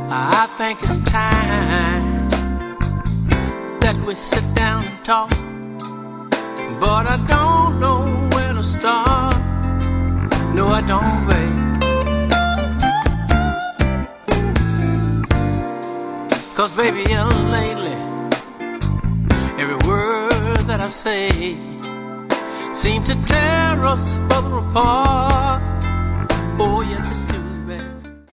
I think it's time that we sit down and talk, but I don't know where to start. No, I don't, babe. 'Cause baby, lately every word that I say seems to tear us further apart. Oh yes, it